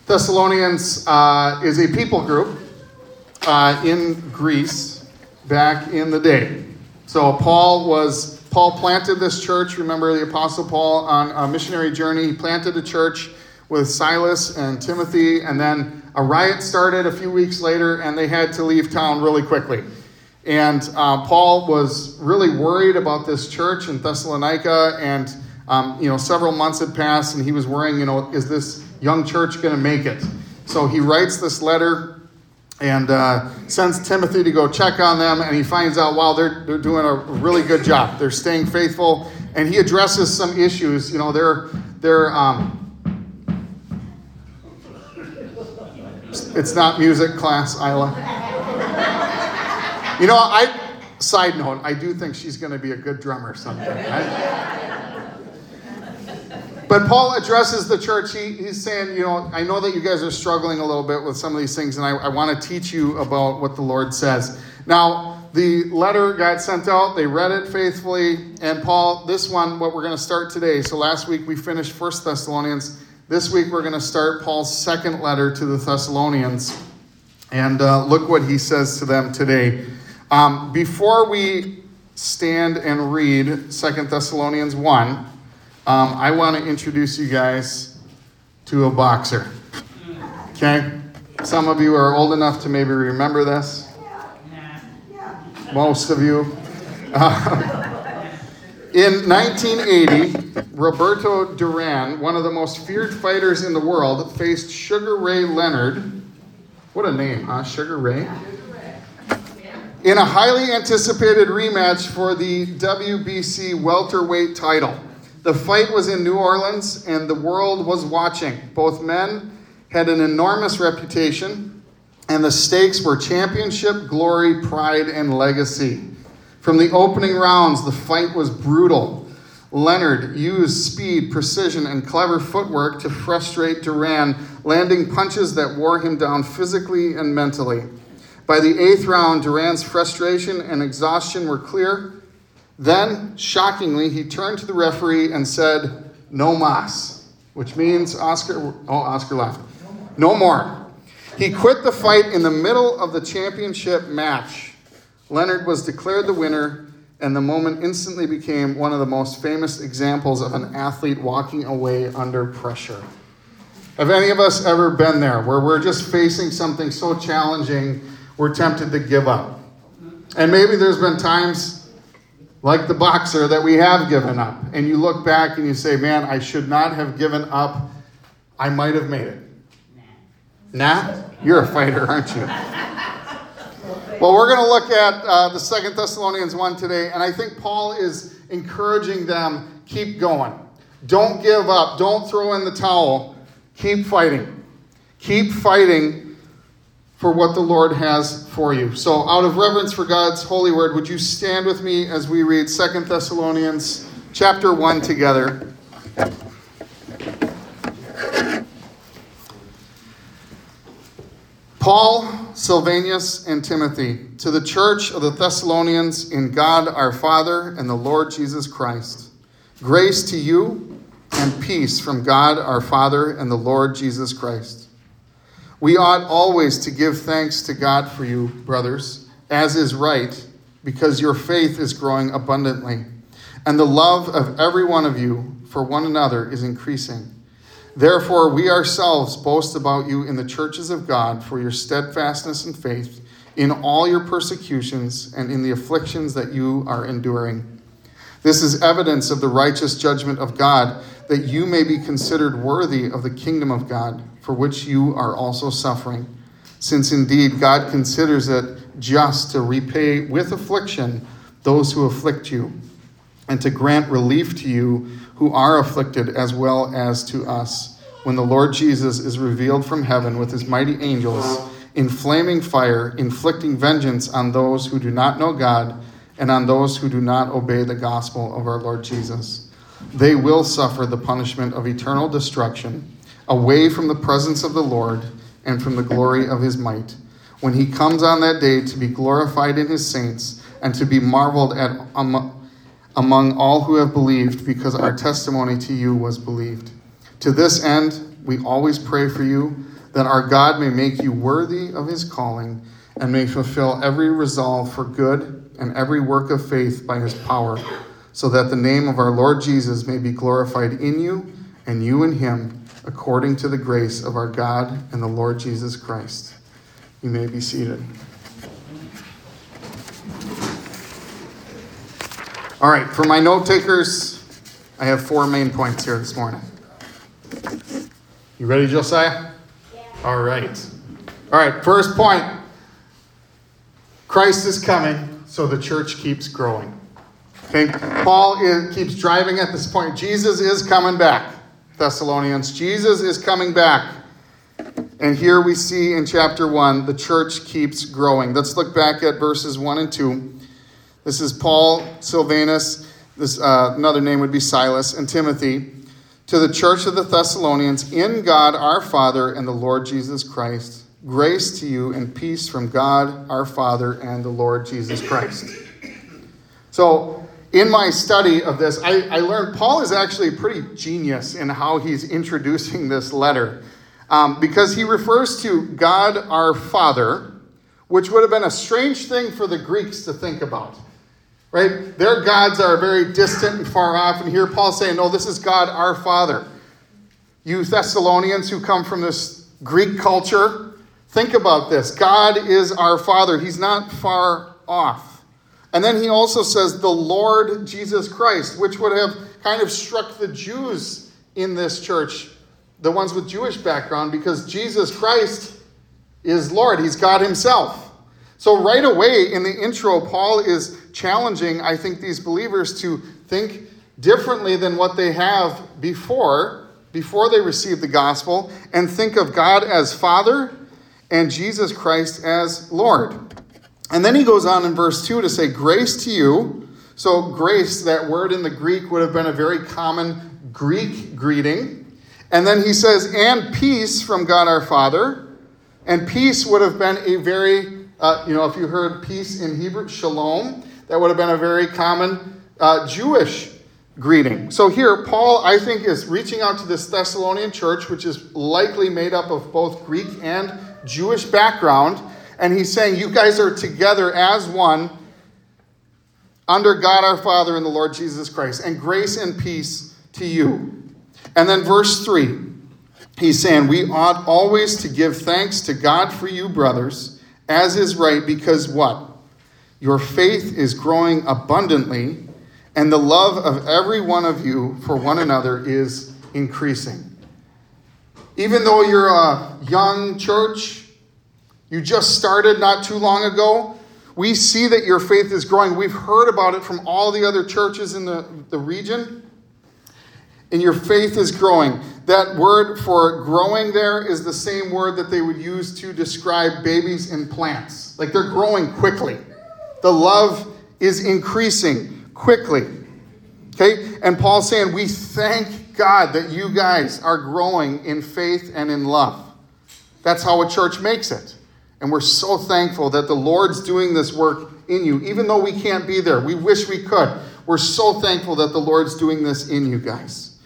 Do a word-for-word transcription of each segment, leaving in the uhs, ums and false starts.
Thessalonians uh, is a people group uh, in Greece back in the day. So Paul was Paul planted this church. Remember the Apostle Paul on a missionary journey. He planted a church with Silas and Timothy, and then a riot started a few weeks later, and they had to leave town really quickly. And uh, Paul was really worried about this church in Thessalonica, and um, you know, several months had passed, and he was worrying, you know, is this young church going to make it? So he writes this letter and uh, sends Timothy to go check on them, and he finds out, wow, they're they're doing a really good job. They're staying faithful, and he addresses some issues. You know, they're they're um, it's not music class, Isla. You know, I side note, I do think she's going to be a good drummer someday, right? But Paul addresses the church. He, he's saying, you know, I know that you guys are struggling a little bit with some of these things, and I, I want to teach you about what the Lord says. Now, the letter got sent out. They read it faithfully. And Paul, this one, what we're going to start today. So last week we finished First Thessalonians. This week we're going to start Paul's second letter to the Thessalonians. And uh, look what he says to them today. Um, before we stand and read Second Thessalonians one, Um, I want to introduce you guys to a boxer. Okay? Some of you are old enough to maybe remember this. Most of you. Uh, in nineteen eighty, Roberto Duran, one of the most feared fighters in the world, faced Sugar Ray Leonard. What a name, huh? Sugar Ray? In a highly anticipated rematch for the W B C welterweight title. The fight was in New Orleans, and the world was watching. Both men had an enormous reputation, and the stakes were championship, glory, pride, and legacy. From the opening rounds, the fight was brutal. Leonard used speed, precision, and clever footwork to frustrate Duran, landing punches that wore him down physically and mentally. By the eighth round, Duran's frustration and exhaustion were clear. Then, shockingly, he turned to the referee and said, "No mas," which means Oscar, oh, Oscar laughed. No more. He quit the fight in the middle of the championship match. Leonard was declared the winner, and the moment instantly became one of the most famous examples of an athlete walking away under pressure. Have any of us ever been there, where we're just facing something so challenging, we're tempted to give up? And maybe there's been times like the boxer that we have given up. And you look back and you say, man, I should not have given up. I might have made it. Nah? Nah? You're a fighter, aren't you? Well, we're going to look at uh, the Second Thessalonians one today. And I think Paul is encouraging them, keep going. Don't give up. Don't throw in the towel. Keep fighting. Keep fighting for what the Lord has for you. So out of reverence for God's holy word, would you stand with me as we read Second Thessalonians chapter one together? Paul, Silvanus, and Timothy, to the church of the Thessalonians in God our Father and the Lord Jesus Christ, grace to you and peace from God our Father and the Lord Jesus Christ. We ought always to give thanks to God for you, brothers, as is right, because your faith is growing abundantly, and the love of every one of you for one another is increasing. Therefore, we ourselves boast about you in the churches of God for your steadfastness and faith in all your persecutions and in the afflictions that you are enduring. This is evidence of the righteous judgment of God, that you may be considered worthy of the kingdom of God, for which you are also suffering. Since indeed God considers it just to repay with affliction those who afflict you, and to grant relief to you who are afflicted as well as to us, when the Lord Jesus is revealed from heaven with his mighty angels in flaming fire, inflicting vengeance on those who do not know God and on those who do not obey the gospel of our Lord Jesus. They will suffer the punishment of eternal destruction, away from the presence of the Lord and from the glory of his might, when he comes on that day to be glorified in his saints and to be marveled at um, among all who have believed, because our testimony to you was believed. To this end, we always pray for you, that our God may make you worthy of his calling and may fulfill every resolve for good and every work of faith by his power, so that the name of our Lord Jesus may be glorified in you and you in him, according to the grace of our God and the Lord Jesus Christ. You may be seated. All right, for my note takers, I have four main points here this morning. You ready, Josiah? Yeah. All right. All right, first point. Christ is coming, so the church keeps growing. Okay, Paul is, keeps driving at this point. Jesus is coming back, Thessalonians. Jesus is coming back. And here we see in chapter one, the church keeps growing. Let's look back at verses one and two. This is Paul, Silvanus, this uh, another name would be Silas, and Timothy, to the church of the Thessalonians, in God our Father and the Lord Jesus Christ. Grace to you and peace from God our Father and the Lord Jesus Christ. So, in my study of this, I, I learned Paul is actually pretty genius in how he's introducing this letter. Um, because he refers to God our Father, which would have been a strange thing for the Greeks to think about. Right? Their gods are very distant and far off. And here Paul's saying, no, this is God our Father. You Thessalonians who come from this Greek culture, think about this. God is our Father. He's not far off. And then he also says the Lord Jesus Christ, which would have kind of struck the Jews in this church, the ones with Jewish background, because Jesus Christ is Lord. He's God himself. So right away in the intro, Paul is challenging, I think, these believers to think differently than what they have before, before they receive the gospel, and think of God as Father and Jesus Christ as Lord. And then he goes on in verse two to say, grace to you. So grace, that word in the Greek, would have been a very common Greek greeting. And then he says, and peace from God our Father. And peace would have been a very, uh, you know, if you heard peace in Hebrew, shalom, that would have been a very common uh, Jewish greeting. So here, Paul, I think, is reaching out to this Thessalonian church, which is likely made up of both Greek and Jewish background. And he's saying, you guys are together as one under God our Father and the Lord Jesus Christ. And grace and peace to you. And then verse three, he's saying, we ought always to give thanks to God for you, brothers, as is right, because what? Your faith is growing abundantly, and the love of every one of you for one another is increasing. Even though you're a young church, you just started not too long ago, we see that your faith is growing. We've heard about it from all the other churches in the, the region. And your faith is growing. That word for growing there is the same word that they would use to describe babies in plants. Like they're growing quickly. The love is increasing quickly. Okay? And Paul's saying, we thank God that you guys are growing in faith and in love. That's how a church makes it. And we're so thankful that the Lord's doing this work in you. Even though we can't be there, we wish we could. We're so thankful that the Lord's doing this in you guys.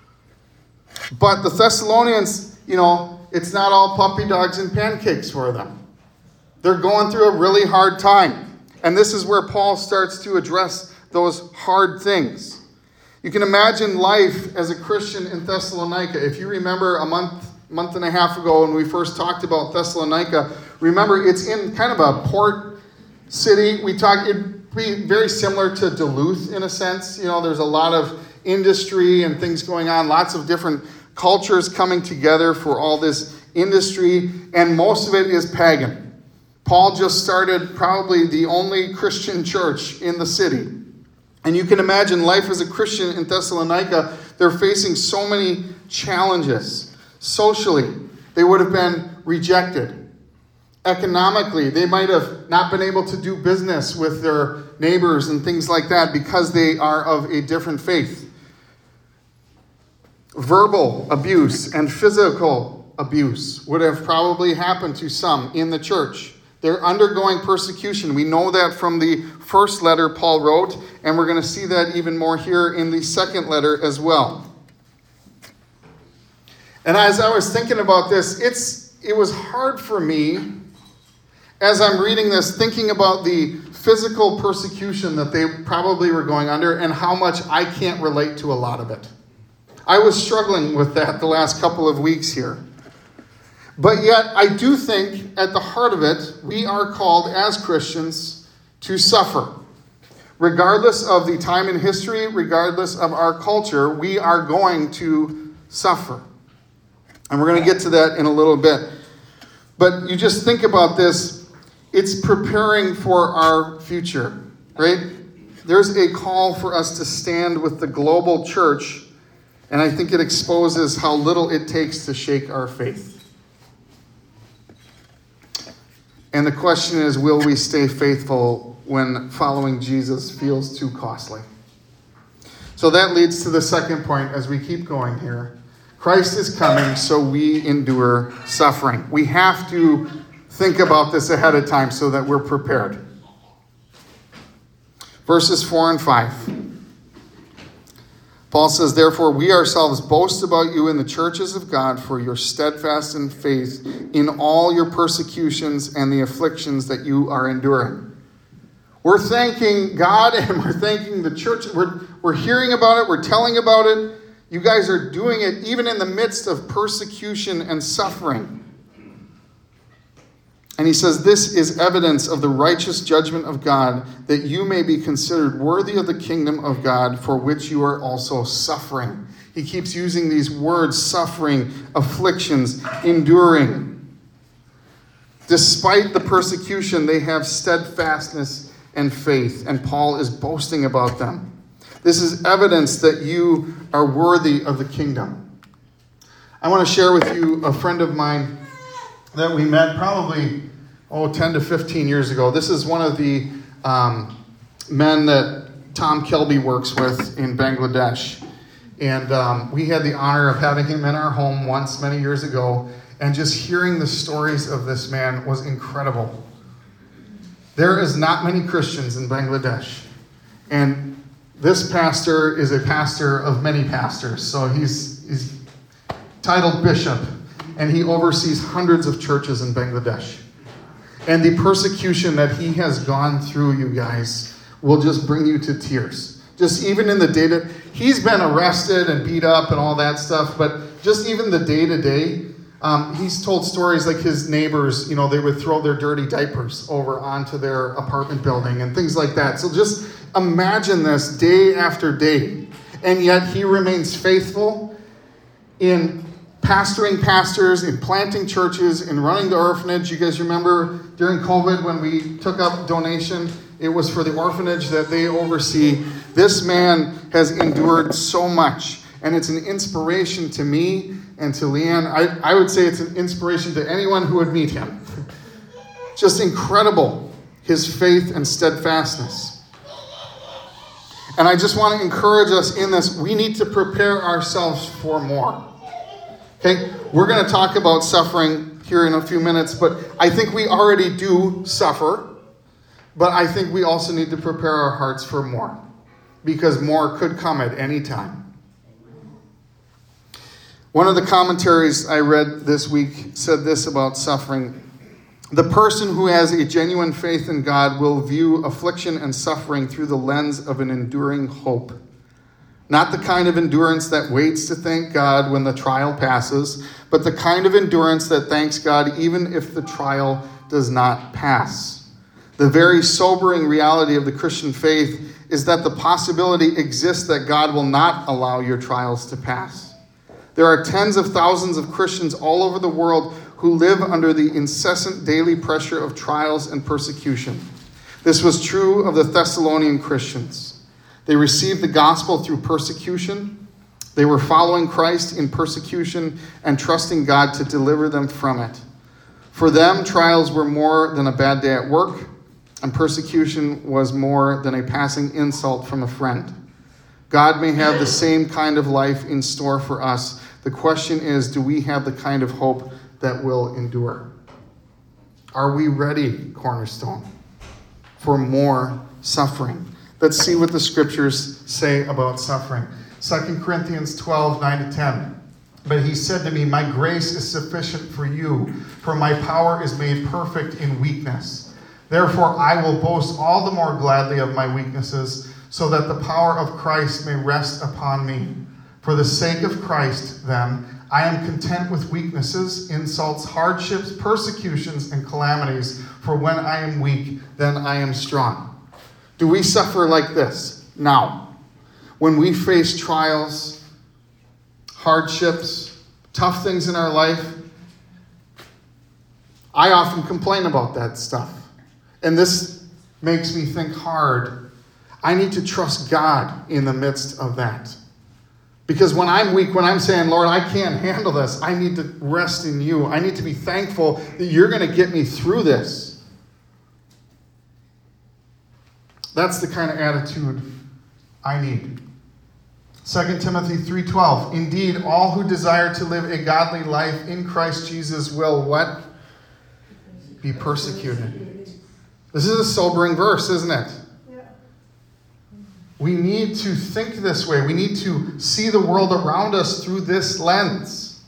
But the Thessalonians, you know, it's not all puppy dogs and pancakes for them. They're going through a really hard time. And this is where Paul starts to address those hard things. You can imagine life as a Christian in Thessalonica. If you remember a month, month and a half ago when we first talked about Thessalonica, remember it's in kind of a port city. We talked, it'd be very similar to Duluth in a sense. You know, there's a lot of industry and things going on, lots of different cultures coming together for all this industry, and most of it is pagan. Paul just started probably the only Christian church in the city. And you can imagine life as a Christian in Thessalonica. They're facing so many challenges. Socially, they would have been rejected. Economically, they might have not been able to do business with their neighbors and things like that because they are of a different faith. Verbal abuse and physical abuse would have probably happened to some in the church. They're undergoing persecution. We know that from the first letter Paul wrote, and we're going to see that even more here in the second letter as well. And as I was thinking about this, it's it was hard for me as I'm reading this, thinking about the physical persecution that they probably were going under and how much I can't relate to a lot of it. I was struggling with that the last couple of weeks here. But yet, I do think at the heart of it, we are called as Christians to suffer. Regardless of the time in history, regardless of our culture, we are going to suffer. And we're going to get to that in a little bit. But you just think about this. It's preparing for our future, right? There's a call for us to stand with the global church, and I think it exposes how little it takes to shake our faith. And the question is, will we stay faithful when following Jesus feels too costly? So that leads to the second point as we keep going here. Christ is coming, so we endure suffering. We have to think about this ahead of time so that we're prepared. Verses four and five. Paul says, therefore, we ourselves boast about you in the churches of God for your steadfast in faith in all your persecutions and the afflictions that you are enduring. We're thanking God and we're thanking the church. We're, we're hearing about it. We're telling about it. You guys are doing it even in the midst of persecution and suffering. And he says, this is evidence of the righteous judgment of God, that you may be considered worthy of the kingdom of God, for which you are also suffering. He keeps using these words, suffering, afflictions, enduring. Despite the persecution, they have steadfastness and faith, and Paul is boasting about them. This is evidence that you are worthy of the kingdom. I want to share with you a friend of mine that we met probably, oh, ten to fifteen years ago. This is one of the um, men that Tom Kelby works with in Bangladesh. And um, we had the honor of having him in our home once many years ago. And just hearing the stories of this man was incredible. There is not many Christians in Bangladesh. And this pastor is a pastor of many pastors. So he's, he's titled bishop. And he oversees hundreds of churches in Bangladesh. And the persecution that he has gone through, you guys, will just bring you to tears. Just even in the day-to-day, he's been arrested and beat up and all that stuff, but just even the day-to-day, um, he's told stories like his neighbors, you know, they would throw their dirty diapers over onto their apartment building and things like that. So just imagine this day after day. And yet he remains faithful in pastoring pastors, in planting churches, in running the orphanage. You guys remember during COVID when we took up donation, it was for the orphanage that they oversee. This man has endured so much, and it's an inspiration to me and to Leanne. I, I would say it's an inspiration to anyone who would meet him. Just incredible, his faith and steadfastness. And I just want to encourage us in this. We need to prepare ourselves for more. Okay, we're going to talk about suffering here in a few minutes, but I think we already do suffer, but I think we also need to prepare our hearts for more, because more could come at any time. One of the commentaries I read this week said this about suffering. The person who has a genuine faith in God will view affliction and suffering through the lens of an enduring hope. Not the kind of endurance that waits to thank God when the trial passes, but the kind of endurance that thanks God even if the trial does not pass. The very sobering reality of the Christian faith is that the possibility exists that God will not allow your trials to pass. There are tens of thousands of Christians all over the world who live under the incessant daily pressure of trials and persecution. This was true of the Thessalonian Christians. They received the gospel through persecution. They were following Christ in persecution and trusting God to deliver them from it. For them, trials were more than a bad day at work, and persecution was more than a passing insult from a friend. God may have the same kind of life in store for us. The question is, do we have the kind of hope that will endure? Are we ready, Cornerstone, for more suffering? Let's see what the scriptures say about suffering. Second Corinthians twelve, nine to ten. But he said to me, my grace is sufficient for you, for my power is made perfect in weakness. Therefore I will boast all the more gladly of my weaknesses, so that the power of Christ may rest upon me. For the sake of Christ, then, I am content with weaknesses, insults, hardships, persecutions, and calamities. For when I am weak, then I am strong. Do we suffer like this now? When we face trials, hardships, tough things in our life, I often complain about that stuff. And this makes me think hard. I need to trust God in the midst of that. Because when I'm weak, when I'm saying, Lord, I can't handle this, I need to rest in you. I need to be thankful that you're going to get me through this. That's the kind of attitude I need. Second Timothy three twelve. Indeed, all who desire to live a godly life in Christ Jesus will what? Be persecuted. This is a sobering verse, isn't it? We need to think this way. We need to see the world around us through this lens.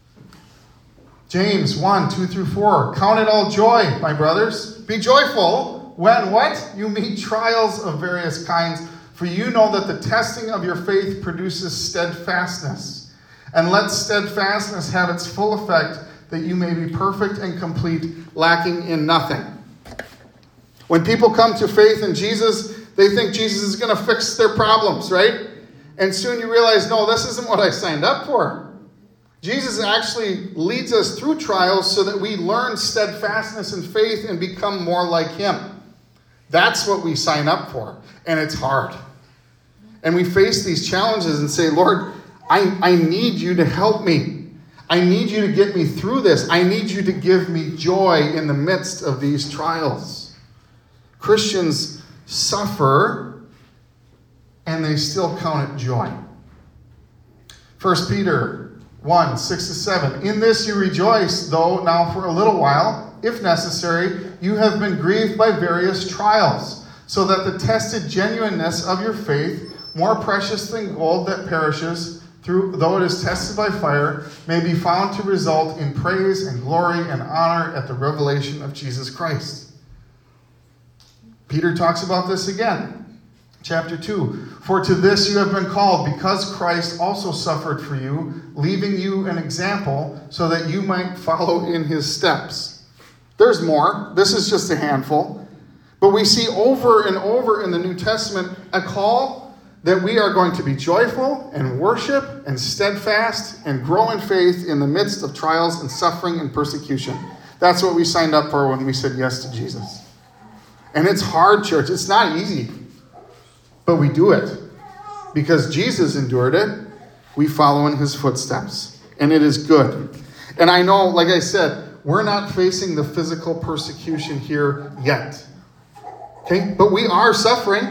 James one, two through four. Count it all joy, my brothers. Be joyful when what? You meet trials of various kinds. For you know that the testing of your faith produces steadfastness. And let steadfastness have its full effect, that you may be perfect and complete, lacking in nothing. When people come to faith in Jesus, they think Jesus is going to fix their problems, right? And soon you realize, no, this isn't what I signed up for. Jesus actually leads us through trials so that we learn steadfastness and faith and become more like him. That's what we sign up for. And it's hard. And we face these challenges and say, Lord, I, I need you to help me. I need you to get me through this. I need you to give me joy in the midst of these trials. Christians suffer, and they still count it joy. First Peter one, six to seven. In this you rejoice, though now for a little while, if necessary, you have been grieved by various trials, so that the tested genuineness of your faith, more precious than gold that perishes, through though it is tested by fire, may be found to result in praise and glory and honor at the revelation of Jesus Christ. Peter talks about this again. Chapter two. For to this you have been called, because Christ also suffered for you, leaving you an example, so that you might follow in his steps. There's more. This is just a handful. But we see over and over in the New Testament a call that we are going to be joyful and worship and steadfast and grow in faith in the midst of trials and suffering and persecution. That's what we signed up for when we said yes to Jesus. And it's hard, church. It's not easy. But we do it. Because Jesus endured it, we follow in his footsteps. And it is good. And I know, like I said, we're not facing the physical persecution here yet. Okay? But we are suffering.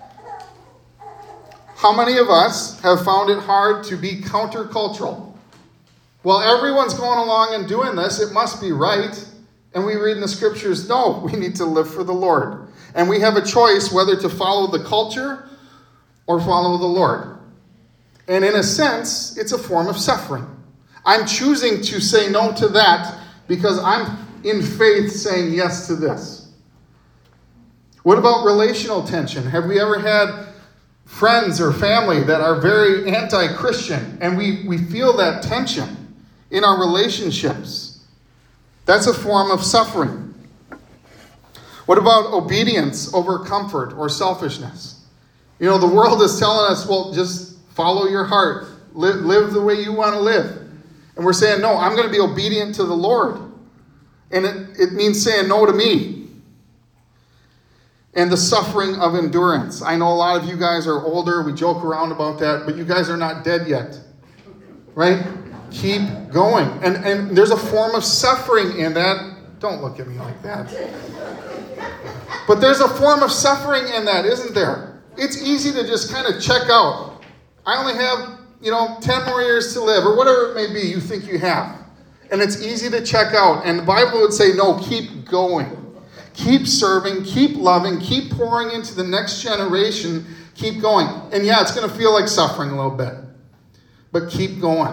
How many of us have found it hard to be countercultural? Well, everyone's going along and doing this. It must be right. And we read in the scriptures, no, we need to live for the Lord. And we have a choice whether to follow the culture or follow the Lord. And in a sense, it's a form of suffering. I'm choosing to say no to that because I'm in faith saying yes to this. What about relational tension? Have we ever had friends or family that are very anti-Christian and we, we feel that tension in our relationships? That's a form of suffering. What about obedience over comfort or selfishness? You know, the world is telling us, well, just follow your heart. Live, live the way you want to live. And we're saying, no, I'm going to be obedient to the Lord. And it, it means saying no to me. And the suffering of endurance. I know a lot of you guys are older. We joke around about that. But you guys are not dead yet. Right? Keep going. And, and there's a form of suffering in that. Don't look at me like that. But there's a form of suffering in that, isn't there? It's easy to just kind of check out. I only have, you know, ten more years to live, or whatever it may be you think you have. And it's easy to check out. And the Bible would say, no, keep going. Keep serving, keep loving, keep pouring into the next generation, keep going. And yeah, it's going to feel like suffering a little bit. But keep going.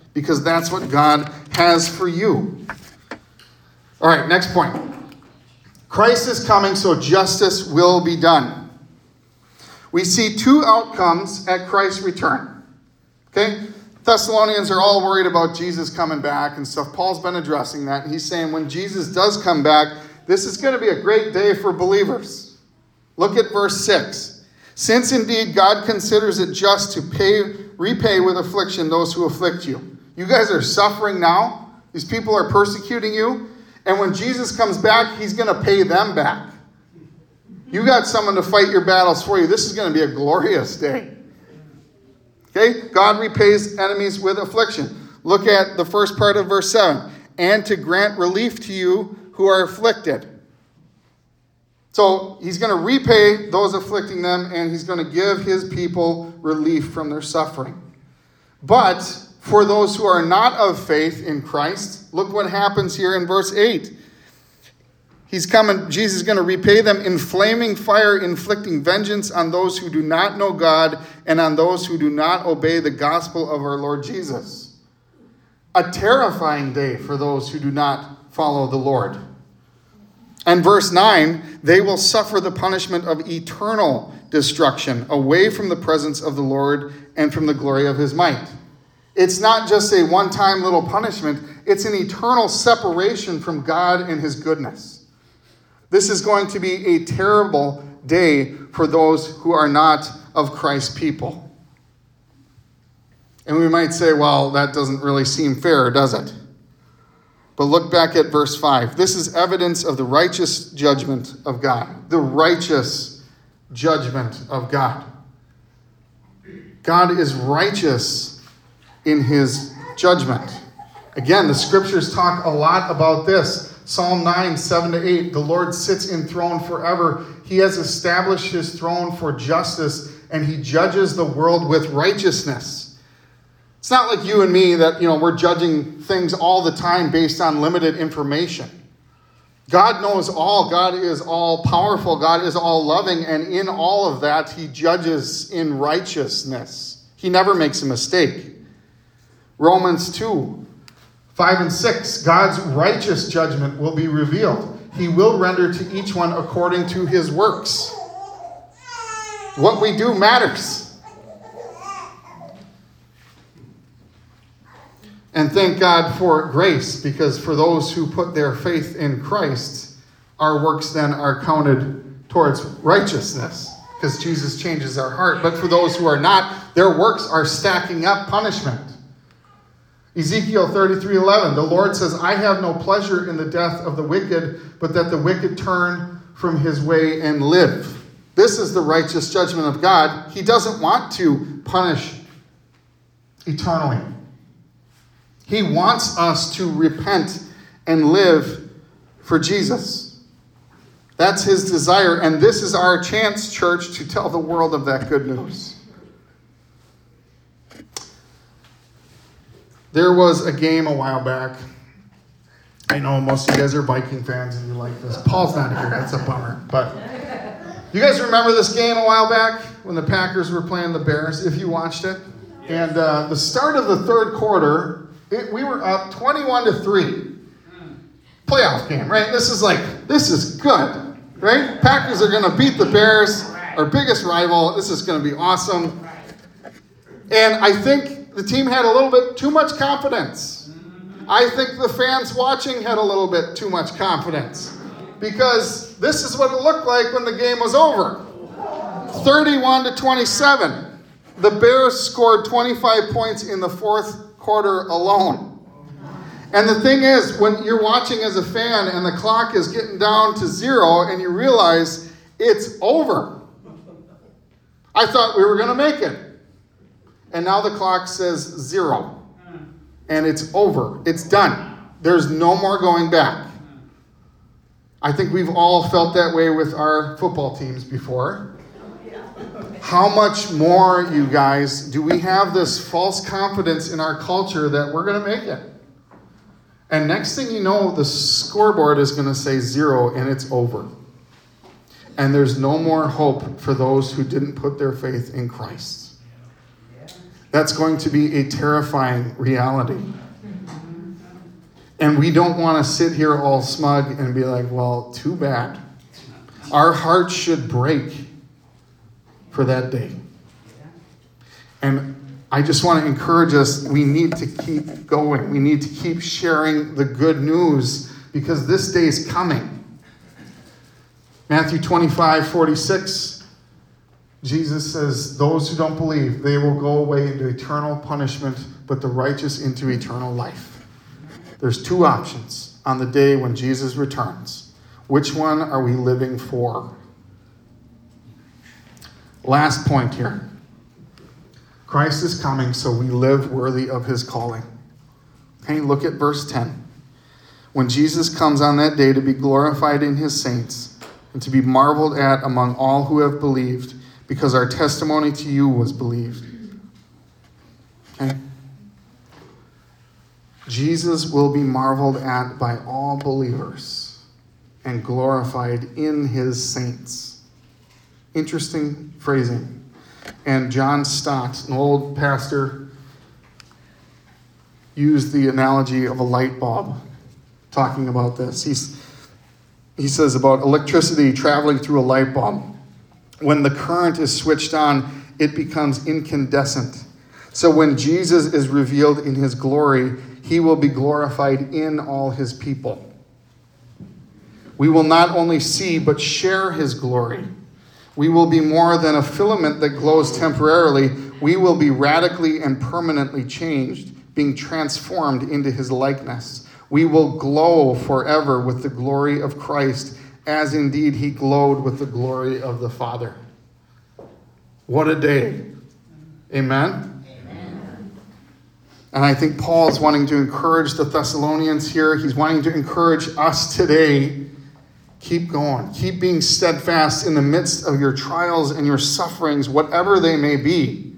because that's what God has for you. All right, next point. Christ is coming, so justice will be done. We see two outcomes at Christ's return. Okay? Thessalonians are all worried about Jesus coming back and stuff. Paul's been addressing that. And he's saying when Jesus does come back, this is going to be a great day for believers. Look at verse six. Since indeed God considers it just to pay, repay with affliction those who afflict you. You guys are suffering now. These people are persecuting you. And when Jesus comes back, he's going to pay them back. You got someone to fight your battles for you. This is going to be a glorious day. Okay? God repays enemies with affliction. Look at the first part of verse seven. And to grant relief to you who are afflicted. So he's going to repay those afflicting them, and he's going to give his people relief from their suffering. But for those who are not of faith in Christ, look what happens here in verse eight. He's coming, Jesus is going to repay them in flaming fire, inflicting vengeance on those who do not know God and on those who do not obey the gospel of our Lord Jesus. A terrifying day for those who do not follow the Lord. And verse nine, they will suffer the punishment of eternal destruction away from the presence of the Lord and from the glory of his might. It's not just a one-time little punishment. It's an eternal separation from God and his goodness. This is going to be a terrible day for those who are not of Christ's people. And we might say, well, that doesn't really seem fair, does it? But look back at verse five. This is evidence of the righteous judgment of God. The righteous judgment of God. God is righteous in his judgment. Again, the scriptures talk a lot about this. Psalm nine, seven to eight, the Lord sits enthroned forever. He has established his throne for justice, and he judges the world with righteousness. It's not like you and me that, you know, we're judging things all the time based on limited information. God knows all. God is all powerful. God is all loving, and in all of that, he judges in righteousness. He never makes a mistake. Romans two, five and six, God's righteous judgment will be revealed. He will render to each one according to his works. What we do matters. And thank God for grace, because for those who put their faith in Christ, our works then are counted towards righteousness, because Jesus changes our heart. But for those who are not, their works are stacking up punishment. Ezekiel thirty-three eleven, the Lord says, I have no pleasure in the death of the wicked, but that the wicked turn from his way and live. This is the righteous judgment of God. He doesn't want to punish eternally. He wants us to repent and live for Jesus. That's his desire, and this is our chance, church, to tell the world of that good news. There was a game a while back. I know most of you guys are Viking fans and you like this. Paul's not here. That's a bummer. But you guys remember this game a while back when the Packers were playing the Bears, if you watched it? And uh, the start of the third quarter, it, we were up twenty-one to three. Playoff game, right? This is like, this is good, right? Packers are going to beat the Bears, our biggest rival. This is going to be awesome. And I think the team had a little bit too much confidence. I think the fans watching had a little bit too much confidence, because this is what it looked like when the game was over. thirty-one to twenty-seven. The Bears scored twenty-five points in the fourth quarter alone. And the thing is, when you're watching as a fan and the clock is getting down to zero and you realize it's over. I thought we were going to make it. And now the clock says zero. And it's over. It's done. There's no more going back. I think we've all felt that way with our football teams before. How much more, you guys, do we have this false confidence in our culture that we're going to make it? And next thing you know, the scoreboard is going to say zero and it's over. And there's no more hope for those who didn't put their faith in Christ. That's going to be a terrifying reality. And we don't want to sit here all smug and be like, well, too bad. Our hearts should break for that day. And I just want to encourage us, we need to keep going. We need to keep sharing the good news because this day is coming. Matthew twenty-five forty-six, Jesus says, those who don't believe, they will go away into eternal punishment, but the righteous into eternal life. There's two options on the day when Jesus returns. Which one are we living for? Last point here. Christ is coming, so we live worthy of his calling. Okay, look at verse ten. When Jesus comes on that day to be glorified in his saints and to be marveled at among all who have believed, because our testimony to you was believed. Okay? Jesus will be marveled at by all believers and glorified in his saints. Interesting phrasing. And John Stott, an old pastor, used the analogy of a light bulb talking about this. He's, he says about electricity traveling through a light bulb. When the current is switched on, it becomes incandescent. So when Jesus is revealed in his glory, he will be glorified in all his people. We will not only see, but share his glory. We will be more than a filament that glows temporarily. We will be radically and permanently changed, being transformed into his likeness. We will glow forever with the glory of Christ, as indeed he glowed with the glory of the Father. What a day. Amen? Amen. And I think Paul's wanting to encourage the Thessalonians here. He's wanting to encourage us today. Keep going. Keep being steadfast in the midst of your trials and your sufferings, whatever they may be.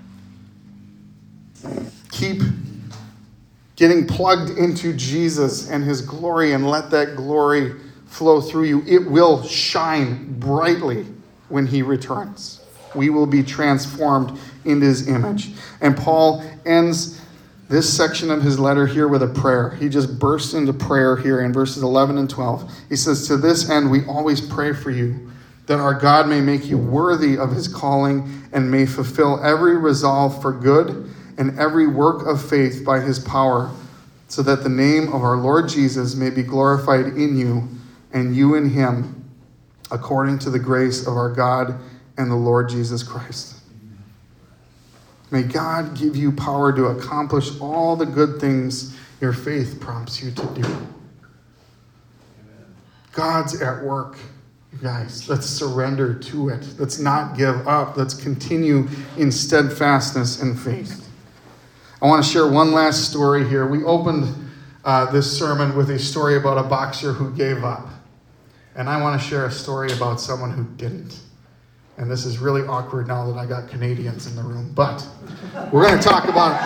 Keep getting plugged into Jesus and his glory and let that glory flow through you. It will shine brightly when he returns. We will be transformed into his image. And Paul ends this section of his letter here with a prayer. He just bursts into prayer here in verses eleven and twelve. He says, to this end, we always pray for you, that our God may make you worthy of his calling and may fulfill every resolve for good and every work of faith by his power, so that the name of our Lord Jesus may be glorified in you and you in him, according to the grace of our God and the Lord Jesus Christ. May God give you power to accomplish all the good things your faith prompts you to do. God's at work, you guys. Let's surrender to it. Let's not give up. Let's continue in steadfastness and faith. I want to share one last story here. We opened uh, this sermon with a story about a boxer who gave up. And I want to share a story about someone who didn't. And this is really awkward now that I got Canadians in the room. But we're going to talk about...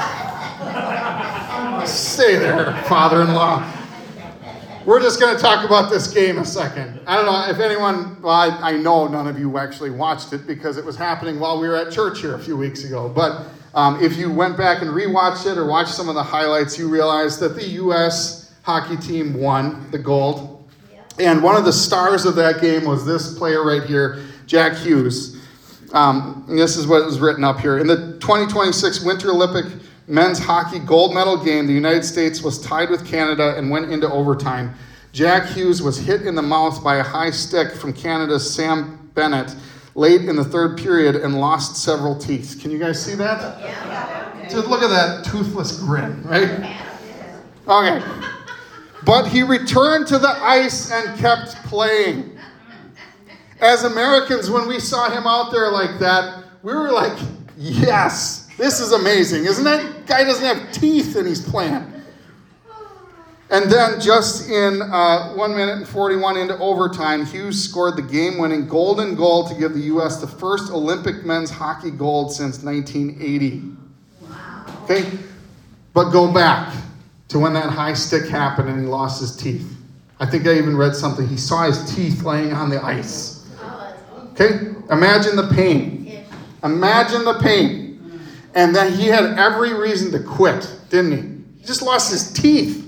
Stay there, father-in-law. We're just going to talk about this game a second. I don't know if anyone... Well, I, I know none of you actually watched it because it was happening while we were at church here a few weeks ago. But um, if you went back and rewatched it or watched some of the highlights, you realized that the U S hockey team won the gold. And one of the stars of that game was this player right here, Jack Hughes. Um, and this is what was written up here. In the twenty twenty-six Winter Olympic men's hockey gold medal game, the United States was tied with Canada and went into overtime. Jack Hughes was hit in the mouth by a high stick from Canada's Sam Bennett late in the third period and lost several teeth. Can you guys see that? Yeah. Just look at that toothless grin, right? Okay. But he returned to the ice and kept playing. As Americans, when we saw him out there like that, we were like, yes, this is amazing, isn't it? Guy doesn't have teeth and he's playing. And then just in uh, one minute and forty-one into overtime, Hughes scored the game-winning golden goal to give the U S the first Olympic men's hockey gold since nineteen eighty. Wow. Okay, but go back to when that high stick happened and he lost his teeth. I think I even read something. He saw his teeth laying on the ice. Okay, imagine the pain. Imagine the pain. And then he had every reason to quit, didn't he? He just lost his teeth.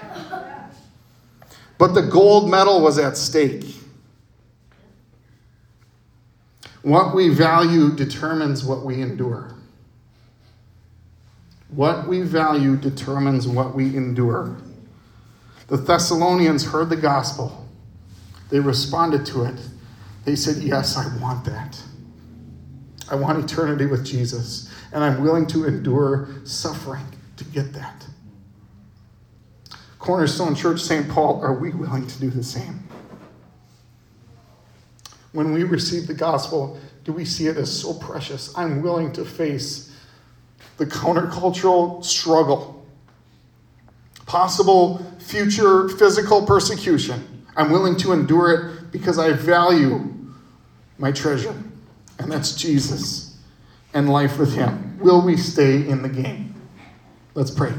But the gold medal was at stake. What we value determines what we endure. What we value determines what we endure. The Thessalonians heard the gospel. They responded to it. They said, yes, I want that. I want eternity with Jesus, and I'm willing to endure suffering to get that. Cornerstone Church, Saint Paul, are we willing to do the same? When we receive the gospel, do we see it as so precious? I'm willing to face the countercultural struggle, possible future physical persecution. I'm willing to endure it because I value my treasure, and that's Jesus and life with him. Will we stay in the game? Let's pray.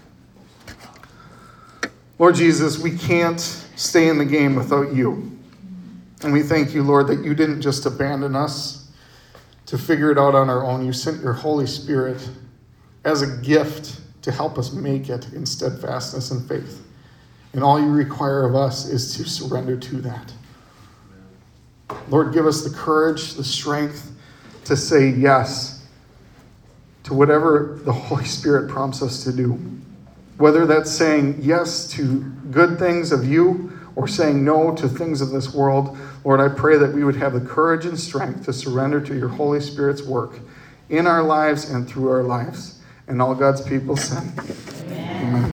Lord Jesus, we can't stay in the game without you. And we thank you, Lord, that you didn't just abandon us to figure it out on our own. You sent your Holy Spirit as a gift to help us make it in steadfastness and faith. And all you require of us is to surrender to that. Lord, give us the courage, the strength to say yes to whatever the Holy Spirit prompts us to do. Whether that's saying yes to good things of you or saying no to things of this world, Lord, I pray that we would have the courage and strength to surrender to your Holy Spirit's work in our lives and through our lives. And all God's people said, amen. Amen.